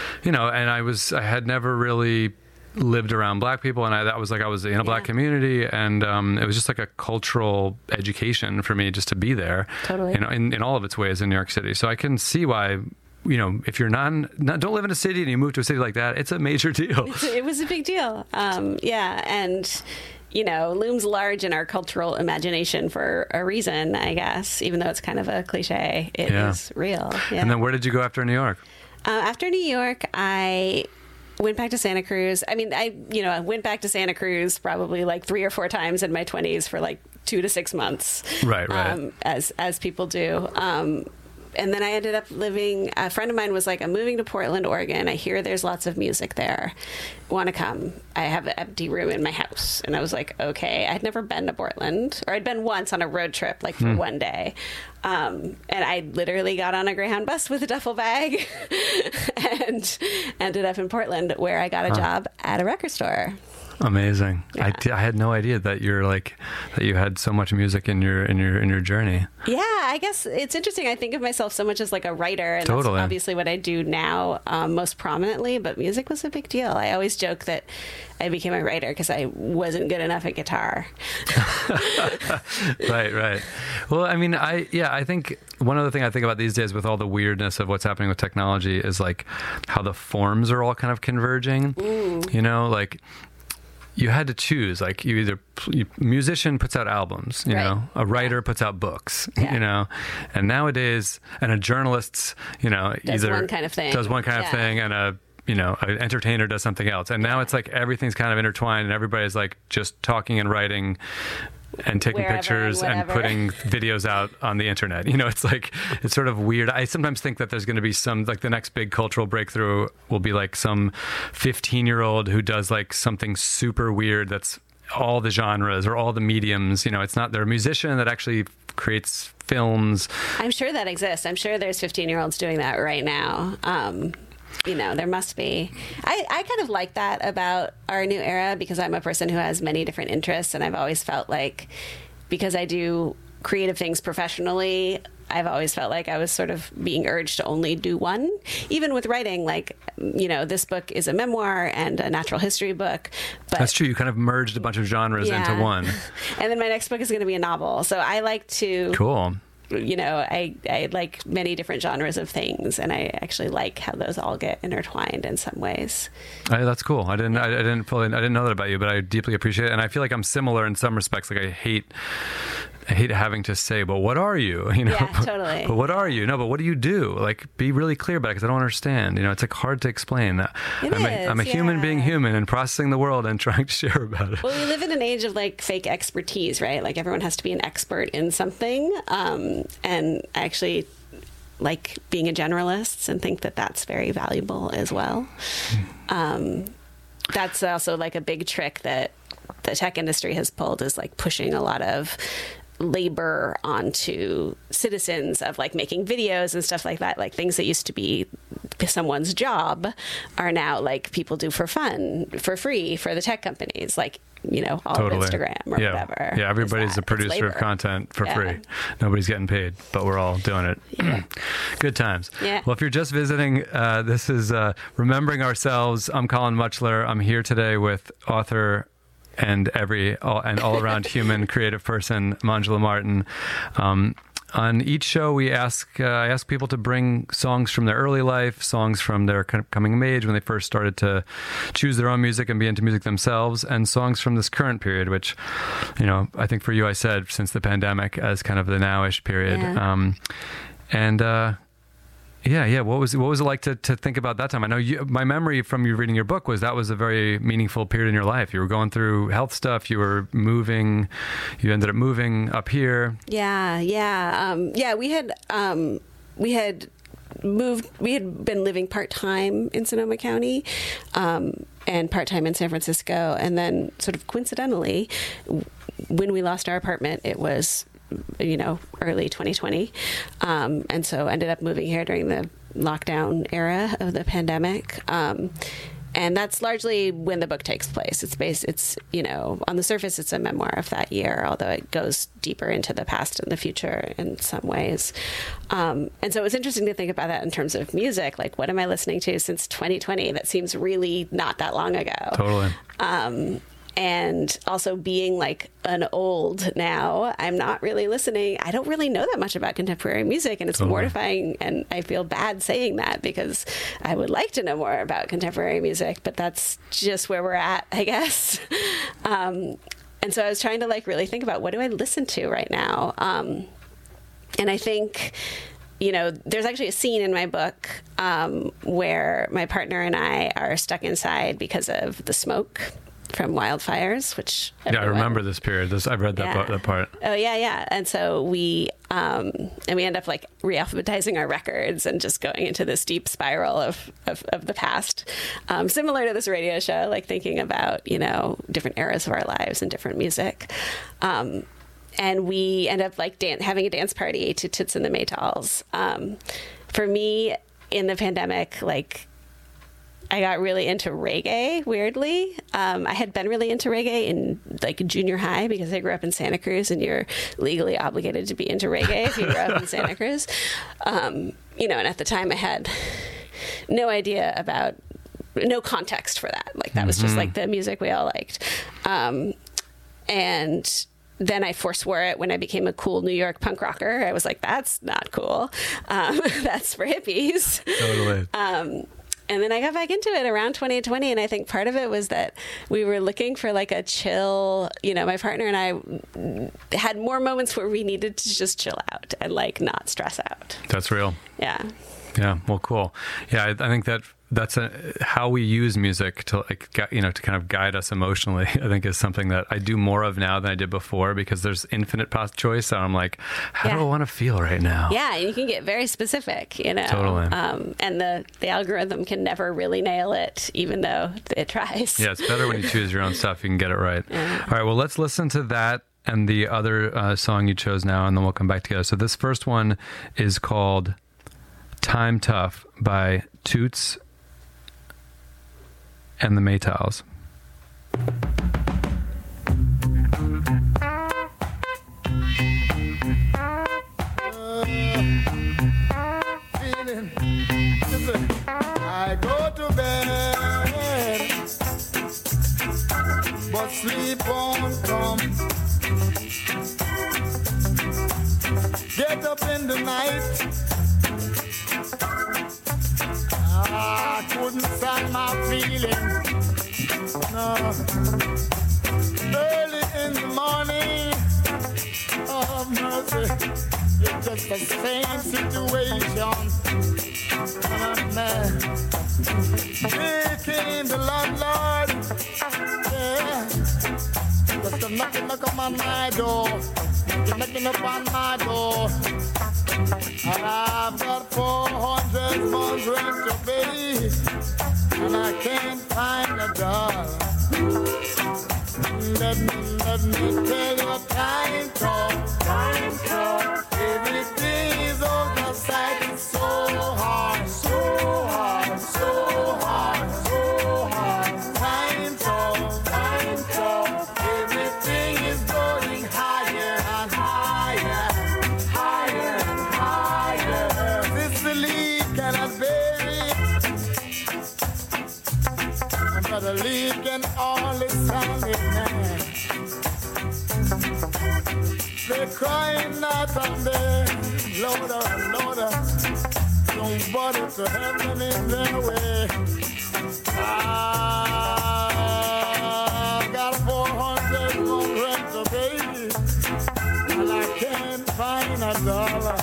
had never really lived around black people, and I was in a black community, and it was just like a cultural education for me just to be there. Totally. In all of its ways in New York City. So I can see why, if you're not don't live in a city and you move to a city like that, it's a major deal. It was a big deal. And looms large in our cultural imagination for a reason, I guess, even though it's kind of a cliche. It is real. Yeah. And then where did you go after New York? After New York, I went back to Santa Cruz. I mean, I went back to Santa Cruz probably like 3 or 4 times in my 20s for like 2 to 6 months. Right. As people do. And then I ended up living, a friend of mine was like, I'm moving to Portland, Oregon. I hear there's lots of music there. Want to come? I have an empty room in my house. And I was like, okay. I'd never been to Portland, or I'd been once on a road trip, like for one day. And I literally got on a Greyhound bus with a duffel bag and ended up in Portland, where I got a job at a record store. Amazing. Yeah. I had no idea that that you had so much music in your journey. Yeah, I guess it's interesting. I think of myself so much as like a writer, and totally. That's obviously what I do now most prominently, but music was a big deal. I always joke that I became a writer because I wasn't good enough at guitar. Right. Well, I mean, I think one other thing I think about these days with all the weirdness of what's happening with technology is like how the forms are all kind of converging. Like you had to choose, like musician puts out albums, a writer puts out books, and nowadays, and a journalist, does one kind of thing, and an entertainer does something else. And now it's like everything's kind of intertwined, and everybody's like just talking and writing and taking pictures and putting videos out on the internet. It's like, it's sort of weird. I sometimes think that there's going to be some, like the next big cultural breakthrough will be like some 15-year-old who does like something super weird that's all the genres or all the mediums. It's not, they're a musician that actually creates films. I'm sure that exists. I'm sure there's 15-year-olds doing that right now. There must be. I kind of like that about our new era, because I'm a person who has many different interests, and I've always felt like, because I do creative things professionally, I've always felt like I was sort of being urged to only do one. Even with writing, like, this book is a memoir and a natural history book. But That's true. You kind of merged a bunch of genres into one. And then my next book is going to be a novel. So I like to... Cool. I like many different genres of things, and I actually like how those all get intertwined in some ways. That's cool. I didn't know that about you, but I deeply appreciate it. And I feel like I'm similar in some respects. Like I hate having to say, but what are you? Yeah, totally. But what are you? No, but what do you do? Like, be really clear about it, because I don't understand. It's like hard to explain. I'm a human being human and processing the world and trying to share about it. Well, we live in an age of like fake expertise, right? Like everyone has to be an expert in something. And I actually like being a generalist and think that that's very valuable as well. That's also like a big trick that the tech industry has pulled, is like pushing a lot of labor onto citizens of like making videos and stuff like that. Like things that used to be someone's job are now like people do for fun, for free, for the tech companies. Like, all of Instagram or whatever. Yeah, everybody's a producer of content for free. Nobody's getting paid, but we're all doing it. Yeah. Good times. Yeah. Well, if you're just visiting, this is Remembering Ourselves. I'm Colin Mutchler. I'm here today with author and all-around human creative person, Manjula Martin. On each show, I ask people to bring songs from their early life, songs from their coming of age when they first started to choose their own music and be into music themselves, and songs from this current period, which, I think for you, I said since the pandemic as kind of the nowish period. Yeah. What was it like to think about that time? I know my memory from you reading your book was that was a very meaningful period in your life. You were going through health stuff. You were moving. You ended up moving up here. Yeah. We had moved. We had been living part-time in Sonoma County, and part-time in San Francisco, and then sort of coincidentally, when we lost our apartment, it was early 2020. And so ended up moving here during the lockdown era of the pandemic. And that's largely when the book takes place. It's on the surface, it's a memoir of that year, although it goes deeper into the past and the future in some ways. And so it was interesting to think about that in terms of music. Like, what am I listening to since 2020? That seems really not that long ago. Totally. And also being like an old now, I'm not really listening. I don't really know that much about contemporary music, and it's mortifying. And I feel bad saying that because I would like to know more about contemporary music, but that's just where we're at, I guess. And so I was trying to like really think about, what do I listen to right now? And I think, there's actually a scene in my book where my partner and I are stuck inside because of the smoke from wildfires, which I remember this period. I've read that part. Oh yeah. And so we end up like re-alphabetizing our records and just going into this deep spiral of the past, similar to this radio show, like thinking about different eras of our lives and different music. And we end up like having a dance party to Tits and the Maytals. For me, in the pandemic, like, I got really into reggae, weirdly. I had been really into reggae in like junior high because I grew up in Santa Cruz, and you're legally obligated to be into reggae if you grew up in Santa Cruz. And at the time I had no context for that. Like that was just like the music we all liked. And then I forswore it when I became a cool New York punk rocker. I was like, that's not cool. That's for hippies. Totally. And then I got back into it around 2020, and I think part of it was that we were looking for like a chill, my partner and I had more moments where we needed to just chill out and like not stress out. That's real. Yeah. Yeah. Well, cool. Yeah. I think that's how we use music to to kind of guide us emotionally. I think is something that I do more of now than I did before, because there's infinite choice. So I'm like, how do I want to feel right now? Yeah, and you can get very specific, Totally. And the algorithm can never really nail it, even though it tries. Yeah, it's better when you choose your own stuff. You can get it right. Yeah. All right. Well, let's listen to that and the other song you chose now, and then we'll come back together. So this first one is called "Time Tough" by Toots and the Maytals. morning, I go to bed, but sleep won't come. Get up in the night, I couldn't stand my feelings. No. Early in the morning, oh mercy, it's just the same situation. Man. Here came the landlord, yeah, just a knock on my door, knocking up on my door. And I've got 400 months rent to pay, and I can't find a dollar. Let me tell you, time come. Everything is on the side. It's so hard, so hard, so hard, so hard. Time come. Everything is going higher and higher, higher and higher. Sicily cannot bear it, but a leak can only stand it now. They're crying out on there, Lord, somebody to help them in their way. I've got 400 more rent to pay, and I can't find a dollar.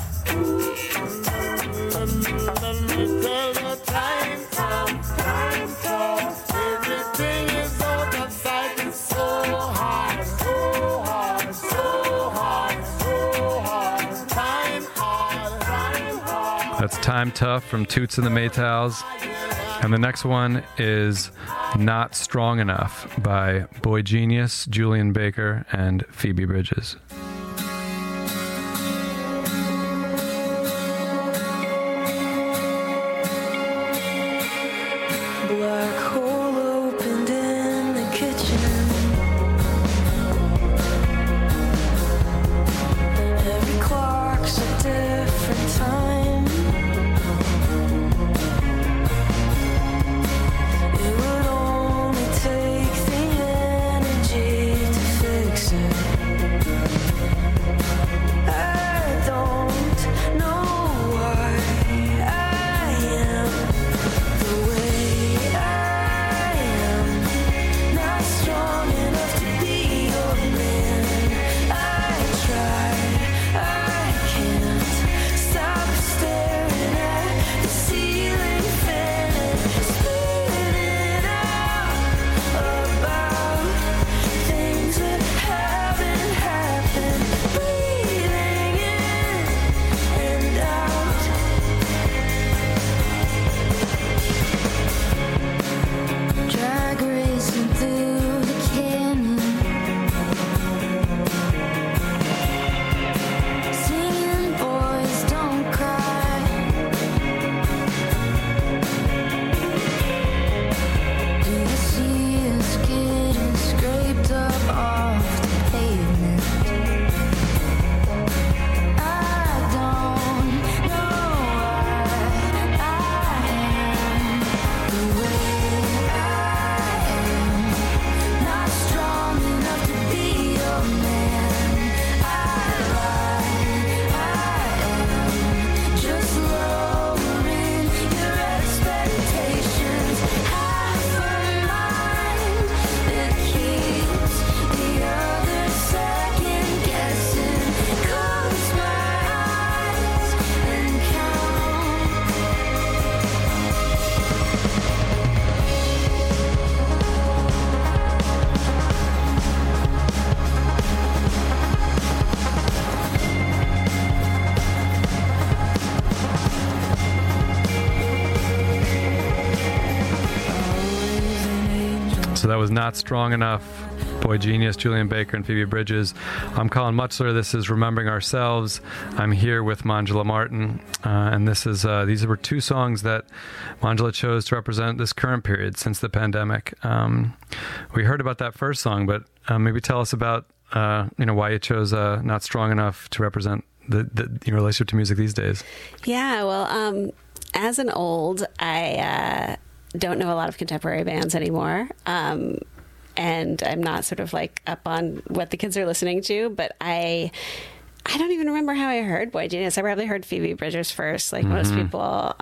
Let me tell you, time come. Everything is out of sight. It's so hard, so hard, so hard, so hard. Time hard. That's Time Tough from Toots and the Maytals. And the next one is Not Strong Enough by Boy Genius, Julian Baker, and Phoebe Bridges. Black hole opened in the kitchen. Every clock's a different time. It would only take the energy to fix it. I don't know why I am the way I am. Not strong enough to be your man. I tried, I can't stop staring at the ceiling fan and spitting out about things that haven't happened. Breathing in and out. Drag racing through the canyon, singing boys don't cry. Do you see us getting scraped up off the pavement? I don't know why I am the way I am. Not strong enough to be your man. I lie, I am just lowering your expectations. Half a mind that keeps the other second guessing. Close my eyes and count. So that was Not Strong Enough, Boy Genius, Julian Baker, and Phoebe Bridges. I'm Colin Mutzler. This is Remembering Ourselves. I'm here with Manjula Martin, and these were two songs that Manjula chose to represent this current period since the pandemic. We heard about that first song, but maybe tell us about why you chose Not Strong Enough to represent your relationship to music these days. Yeah, well, as an old, I don't know a lot of contemporary bands anymore. And I'm not sort of like up on what the kids are listening to, but I don't even remember how I heard Boy Genius. I probably heard Phoebe Bridgers first, like most people.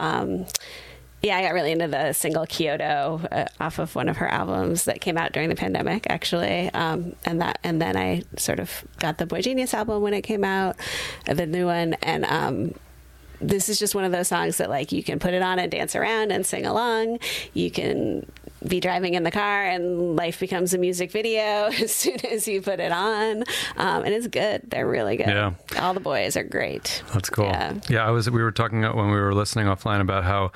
Yeah, I got really into the single Kyoto off of one of her albums that came out during the pandemic, actually. And then I sort of got the Boy Genius album when it came out, the new one. And this is just one of those songs that, like, you can put it on and dance around and sing along. You can be driving in the car and life becomes a music video as soon as you put it on. And it's good. They're really good. Yeah. All the boys are great. That's cool. Yeah, we were talking when we were listening offline about how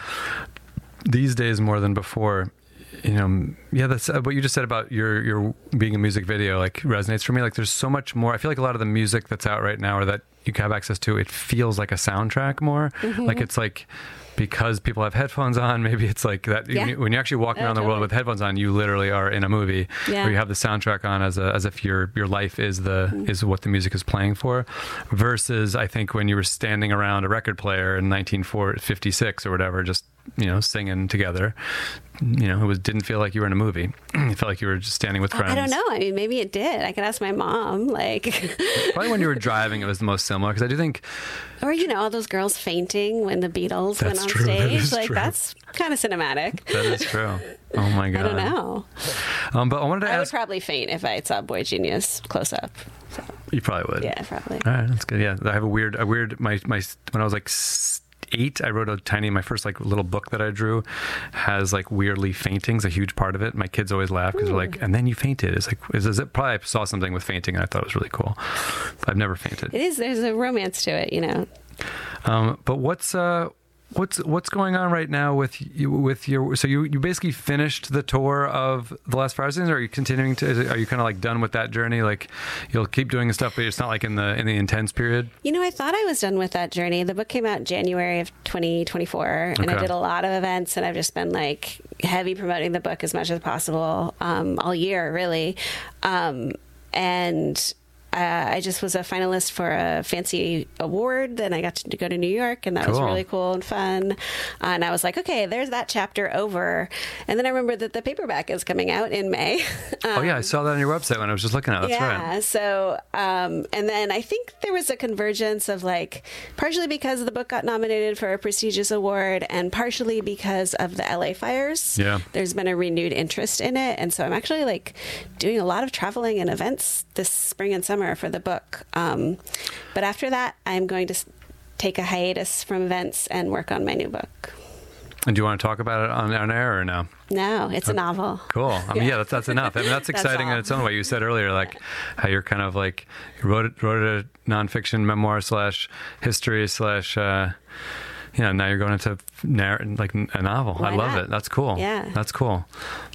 these days more than before, that's what you just said about your being a music video, like, resonates for me. Like, there's so much more. I feel like a lot of the music that's out right now or that you have access to, it feels like a soundtrack more. Like, it's like, because people have headphones on, maybe it's like that. Yeah. When you're actually walking around the world with headphones on, you literally are in a movie where you have the soundtrack on as if your life is what the music is playing for. Versus, I think, when you were standing around a record player in 1956 or whatever, just singing together, it didn't feel like you were in a movie. It felt like you were just standing with friends. I don't know. I mean, maybe it did. I could ask my mom. Like, probably when you were driving, it was the most similar, because I do think, or all those girls fainting when the Beatles went on stage. Like, that's kind of cinematic. That is true. Oh my god. I don't know. But I wanted to ask. I would probably faint if I saw Boy Genius close up. So. You probably would. Yeah, probably. All right, that's good. Yeah, I have a weird. My when I was like 8, I wrote my first like little book that I drew has like weirdly faintings, a huge part of it. My kids always laugh because they're like, and then you fainted. It's like, is it probably I saw something with fainting and I thought it was really cool. I've never fainted. It is. There's a romance to it, But what's going on right now with your? So you basically finished the tour of the last Fire Seasons, or are you continuing to? Are you kind of like done with that journey? Like, you'll keep doing stuff, but it's not like in the intense period. I thought I was done with that journey. The book came out in January of 2024, and I did a lot of events, and I've just been like heavy promoting the book as much as possible all year, really, and. I just was a finalist for a fancy award. Then I got to go to New York, and that was really cool and fun. And I was like, okay, there's that chapter over. And then I remembered that the paperback is coming out in May. I saw that on your website when I was just looking at it. That's right. Yeah. So, and then I think there was a convergence of like, partially because the book got nominated for a prestigious award, and partially because of the LA fires. Yeah. There's been a renewed interest in it. And so I'm actually like doing a lot of traveling and events this spring and summer for the book. But after that, I'm going to take a hiatus from events and work on my new book. And do you want to talk about it on air or no? No, it's a novel. Cool. I mean, that's enough. I mean, that's exciting in its own way. You said earlier, like, how you're kind of like, you wrote a nonfiction memoir / history / now you're going into like a novel. Why I love not? it. That's cool. Yeah. That's cool.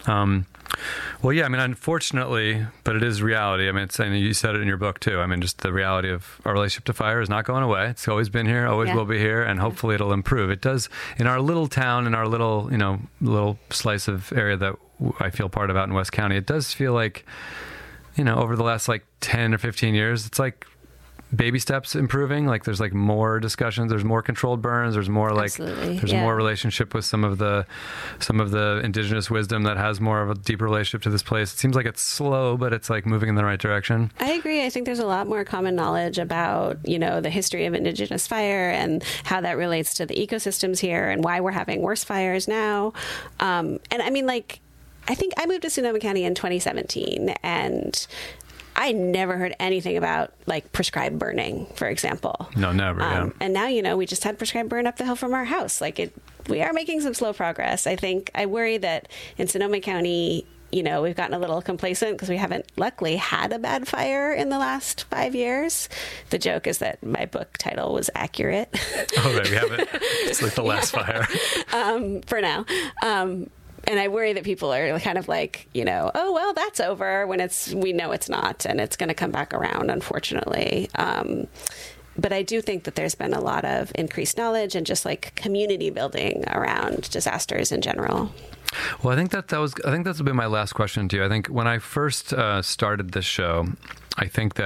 Well, yeah, I mean, unfortunately, but it is reality. I mean, and you said it in your book too. I mean, just the reality of our relationship to fire is not going away. It's always been here, always will be here, and hopefully it'll improve. It does in our little town, in our little, little slice of area that I feel part of out in West County. It does feel like, over the last like 10 or 15 years, it's like baby steps improving. Like, there's like more discussions, there's more controlled burns, there's more like there's more relationship with some of the indigenous wisdom that has more of a deeper relationship to this place. It seems like it's slow, but it's like moving in the right direction. I agree. I think there's a lot more common knowledge about the history of indigenous fire and how that relates to the ecosystems here and why we're having worse fires now. And I mean, like, I think I moved to Sonoma County in 2017, and I never heard anything about like prescribed burning, for example. No, never. And now, we just had prescribed burn up the hill from our house. Like, we are making some slow progress. I worry that in Sonoma County, we've gotten a little complacent because we haven't luckily had a bad fire in the last 5 years. The joke is that my book title was accurate. Oh, right. We haven't. It's like the last fire. For now. And I worry that people are kind of like, oh, well, that's over, when we know it's not, and it's going to come back around, unfortunately. But I do think that there's been a lot of increased knowledge and just like community building around disasters in general. Well, I think that's been my last question to you. I think when I first started this show, I think that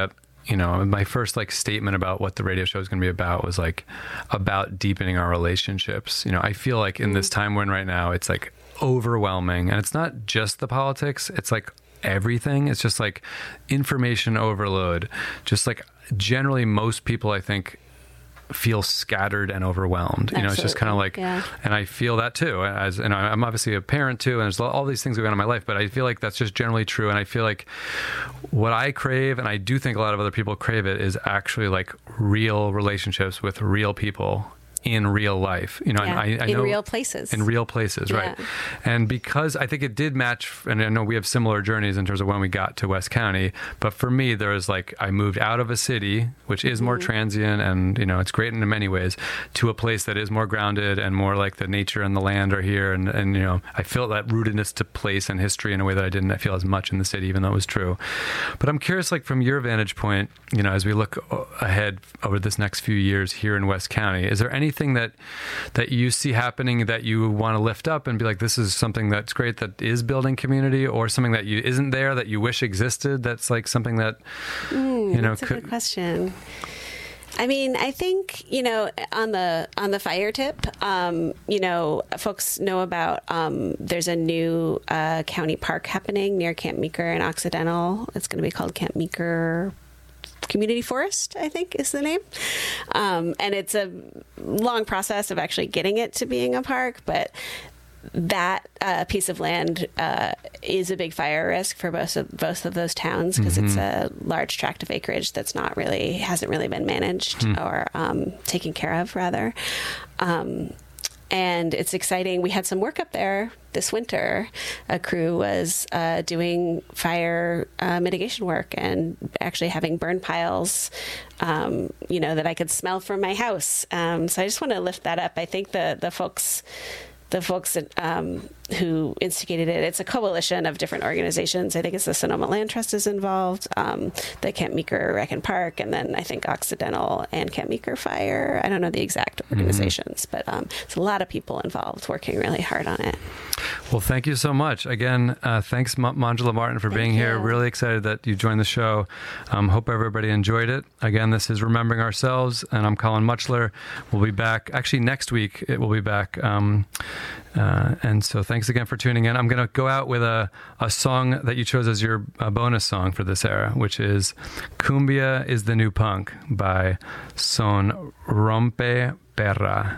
my first like statement about what the radio show is going to be about was like about deepening our relationships. I feel like in this time we're in right now, it's like overwhelming, and it's not just the politics. It's like everything. It's just like information overload. Just like generally most people, I think, feel scattered and overwhelmed. It's just kind of like, and I feel that too. As I'm obviously a parent too, and there's all these things going on in my life, but I feel like that's just generally true. And I feel like what I crave, and I do think a lot of other people crave it, is actually like real relationships with real people in real life, and I know in real places, right? And because I think it did match, and I know we have similar journeys in terms of when we got to West County, but for me, there was like, I moved out of a city, which is more transient, and it's great in many ways, to a place that is more grounded and more like the nature and the land are here, and I felt that rootedness to place and history in a way that I didn't feel as much in the city, even though it was true. But I'm curious, like from your vantage point, as we look ahead over this next few years here in West County, is there anything that you see happening that you want to lift up and be like, this is something that's great, that is building community, or something that isn't there that you wish existed, that's like something that that's a good question. I mean, I think, on the fire tip, folks know about, there's a new county park happening near Camp Meeker in Occidental. It's going to be called Camp Meeker Community Forest, I think is the name. And it's a long process of actually getting it to being a park, but that piece of land is a big fire risk for both of those towns, because it's a large tract of acreage that's hasn't really been managed or taken care of, rather. And it's exciting. We had some work up there this winter. A crew was doing fire mitigation work and actually having burn piles, that I could smell from my house. So I just want to lift that up. I think the folks who instigated it, it's a coalition of different organizations. I think it's the Sonoma Land Trust is involved, the Camp Meeker Rec and Park, and then I think Occidental and Camp Meeker Fire. I don't know the exact organizations, but it's a lot of people involved working really hard on it. Well, thank you so much. Again, thanks, Manjula Martin, for being here. Really excited that you joined the show. Hope everybody enjoyed it. Again, this is Remembering Ourselves, and I'm Colin Muchler. We'll be back. Actually, next week, it will be back. And so thanks again for tuning in. I'm going to go out with a song that you chose as your bonus song for this era, which is Cumbia is the New Punk by Son Rompe Perra.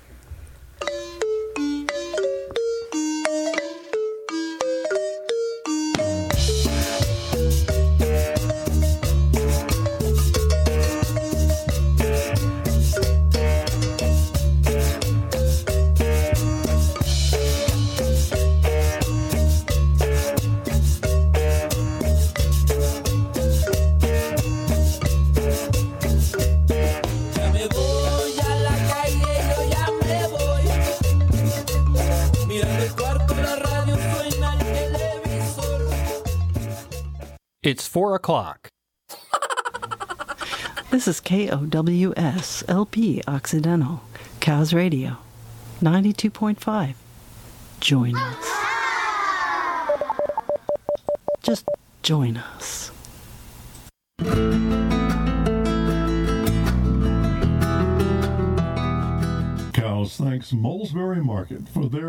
It's 4 o'clock. This is KOWS LP Occidental, Cows Radio, 92.5. Join us. Just join us. Cows thanks Molesbury Market for their